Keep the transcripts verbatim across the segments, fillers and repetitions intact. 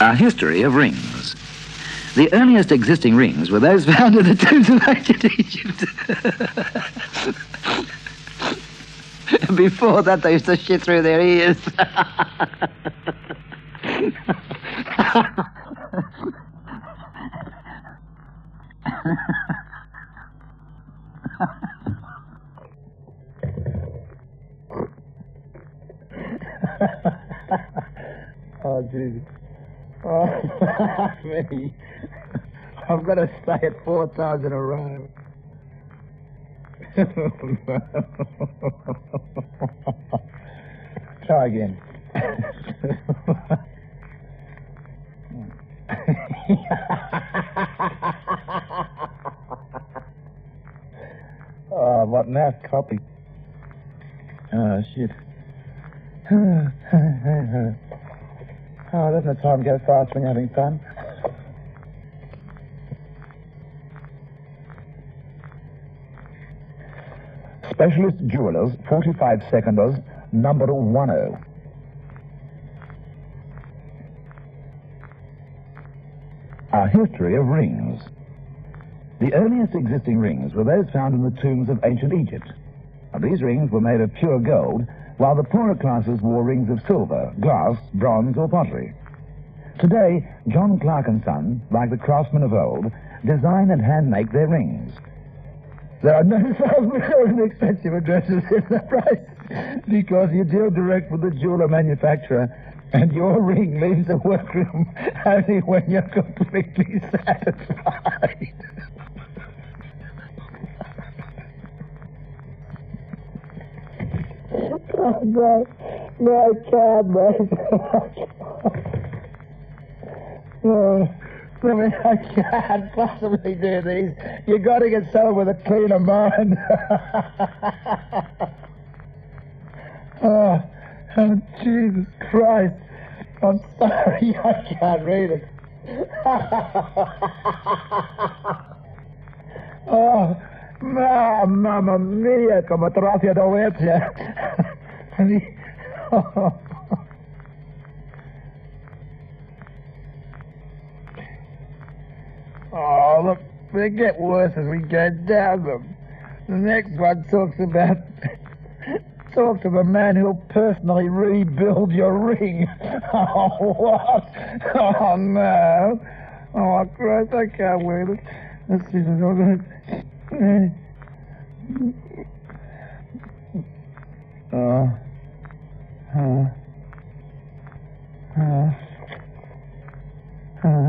A history of rings. The earliest existing rings were those found in the tombs of ancient Egypt. Before that, they used to shit through their ears. Oh, Jesus. Oh, me. I'm going to say it four times in a row. Try again. Oh, what an ass copy. Oh, shit. Oh, doesn't the time go fast when you're having fun? Specialist Jewelers, forty-five seconders, number one oh. A history of rings. The earliest existing rings were those found in the tombs of ancient Egypt. And these rings were made of pure gold, while the poorer classes wore rings of silver, glass, bronze, or pottery. Today, John Clark and Son, like the craftsmen of old, design and hand-make their rings. There are no sales expensive addresses in the price, because you deal direct with the jeweler manufacturer, and your ring leaves the workroom only when you're completely satisfied. Oh, no, no, I can't, mate. No, I mean, I can't possibly do these. You got to get someone with a cleaner mind. Oh, oh, Jesus Christ. I'm sorry, I can't read it. Oh, ma, mamma mia, come trafia dovezia. Oh. Oh, look, they get worse as we go down them. The next one talks about... talks of a man who'll personally rebuild your ring. Oh, what? Oh, no. Oh, Christ, I can't wait. Let's see if I'm going to... Oh. Uh. Uh. Uh.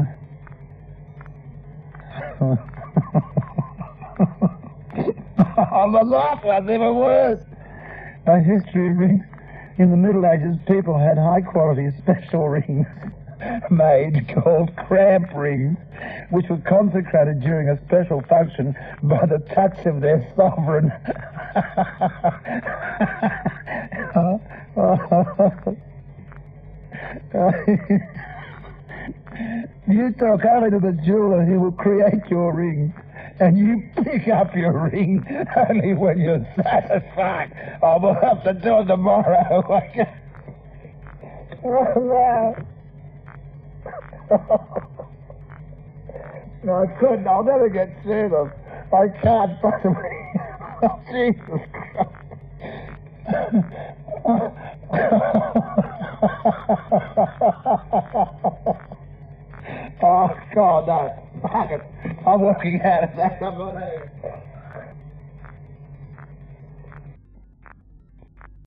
Oh, the last one's even worse. A history of rings. In the Middle Ages, people had high-quality special rings made called cramp rings, which were consecrated during a special function by the touch of their sovereign. You talk only to the jeweler who will create your ring, and you pick up your ring only when you're satisfied. I will have to do it tomorrow. Oh, no. No, I couldn't. I'll never get through them. I can't possibly. Oh, Jesus Christ. Oh, God, no. Fuck it. I'm walking out of that. I'm not here.